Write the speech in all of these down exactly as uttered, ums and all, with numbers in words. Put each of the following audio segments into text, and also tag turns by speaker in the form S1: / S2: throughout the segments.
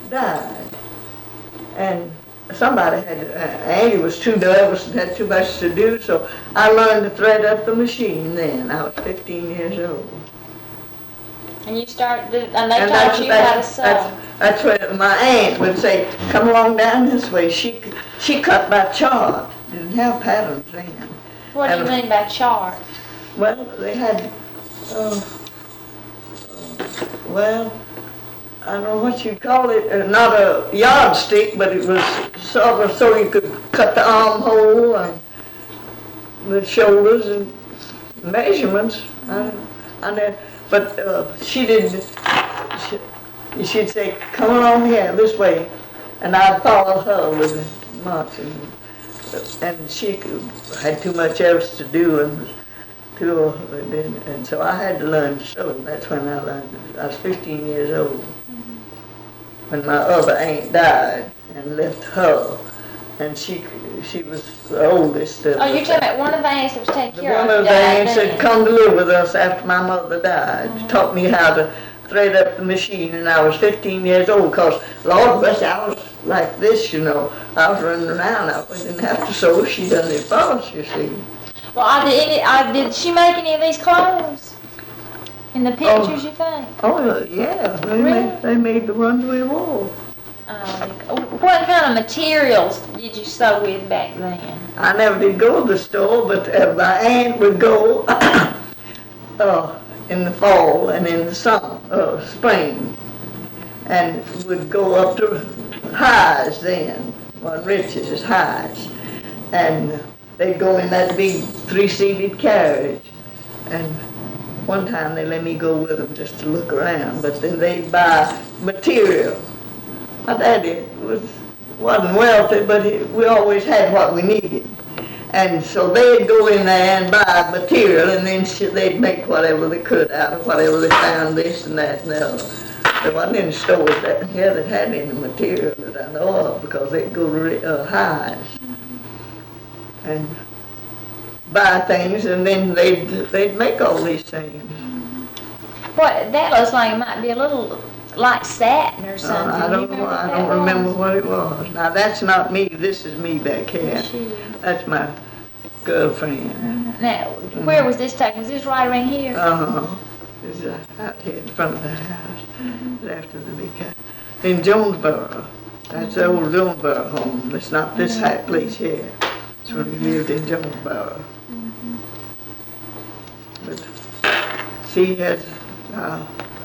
S1: died. And somebody had, uh, Annie was too nervous and had too much to do, so I learned to thread up the machine then. I was fifteen years old.
S2: And you started, and they
S1: And
S2: taught
S1: that's,
S2: you how to
S1: that's,
S2: sew.
S1: that's, that's what my aunt would say, come along down this way. She, she cut by chart, didn't have patterns then.
S2: What do you
S1: And-
S2: mean by chart?
S1: Well, they had, uh, well, I don't know what you'd call it, uh, not a yardstick, but it was sort of so you could cut the armhole and the shoulders and measurements. I, I know, but uh, she didn't, she, she'd say, come along here, this way, and I'd follow her with the marching. And she could, had too much else to do, and to, and, then, and so I had to learn to sew. That's when I learned. I was fifteen years old when my other aunt died and left her, and she she was the oldest. Of
S2: Oh, you're
S1: us.
S2: talking about one of the aunts that was taking
S1: The
S2: care
S1: one
S2: of
S1: of
S2: you
S1: the
S2: died
S1: aunts had
S2: then.
S1: come to live with us after my mother died.
S2: Mhm.
S1: Taught me how to thread up the machine, and I was fifteen years old. Cause Lord bless, I was like this, you know. I was running around. I didn't have to sew. She done it for us, you see.
S2: Well, I did, any, I, did she make any of these clothes? In the pictures, you think?
S1: Oh yeah, they
S2: Really?
S1: made they made the ones we wore.
S2: Uh, what kind of materials did you sew with back then?
S1: I never did go to the store, but uh, my aunt would go uh, in the fall and in the summer, uh, spring, and would go up to Highs then, well, Rich's is Highs, and they'd go in that big three-seated carriage, and one time they let me go with them just to look around, but then they'd buy material. My daddy was, wasn't wealthy, but he, we always had what we needed. And so they'd go in there and buy material, and then sh- they'd make whatever they could out of whatever they found, this and that and the other. There wasn't any stores that here that had any material that I know of, because they'd go to uh, Highs and buy things, and then they'd they'd make all these things.
S2: What, that looks like it might be a little like satin or
S1: Uh,
S2: something.
S1: I
S2: You
S1: don't know.
S2: remember
S1: I
S2: what
S1: don't
S2: that
S1: remember
S2: was?
S1: what it was. Now that's not me. This is me back here.
S2: That's you.
S1: That's my girlfriend.
S2: Now, where was this taken? Was this right around here?
S1: Uh huh. It's uh, out here in front of the house. It's after the big house in Jonesboro. That's the old Jonesboro home. It's not this high place here. It's when we lived in Jonesboro. But she has. Uh,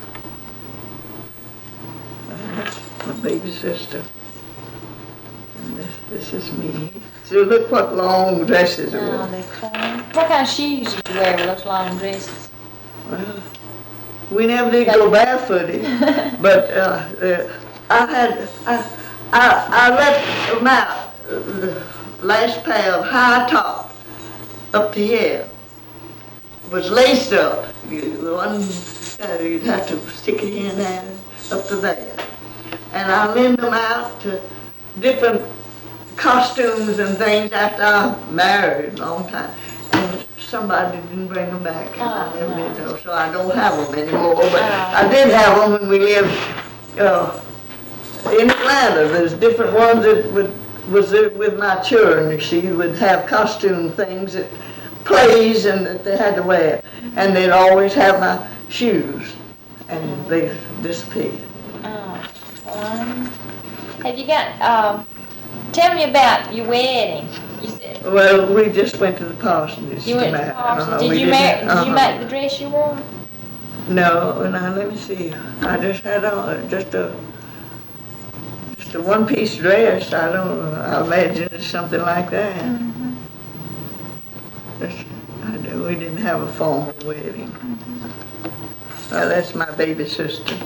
S1: That's my baby sister. And this, this is me. So look what long dresses are.
S2: Oh, they're clean. What kind of shoes did you wear with those long dresses?
S1: Well, we never did go barefooted, but uh, uh, I had, I, I, I left them out, uh, the last pair of high top up to here was laced up. You, the one, uh, you'd have to stick it in there, up to there. And I lend them out to different costumes and things after I married a long time. And somebody didn't bring them back, and I
S2: Oh,
S1: never
S2: no.
S1: did know, so I don't have them anymore. But
S2: Oh.
S1: I did have them when we lived uh, in Atlanta. There's different ones that would, was with my children. She would have costume things at plays and that they had to wear. And they'd always have my shoes, and they disappeared.
S2: Oh, um, have you got, um, tell me about your wedding. You said,
S1: Well, we just went to the parsonage.
S2: you
S1: to
S2: went to
S1: marry.
S2: Parsons.
S1: Uh-huh,
S2: Did
S1: we
S2: you
S1: didn't-
S2: marry, did
S1: uh-huh.
S2: you make the dress you wore?
S1: No, now let me see. I just had on just a just a one-piece dress. I don't know. I imagine it's something like that.
S2: Mm-hmm.
S1: That's- I know we didn't have a formal wedding.
S2: Mm-hmm.
S1: Uh, that's my baby sister.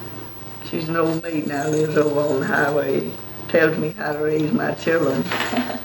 S1: She's an old maid now. Lives over on the highway. Tells me how to raise my children.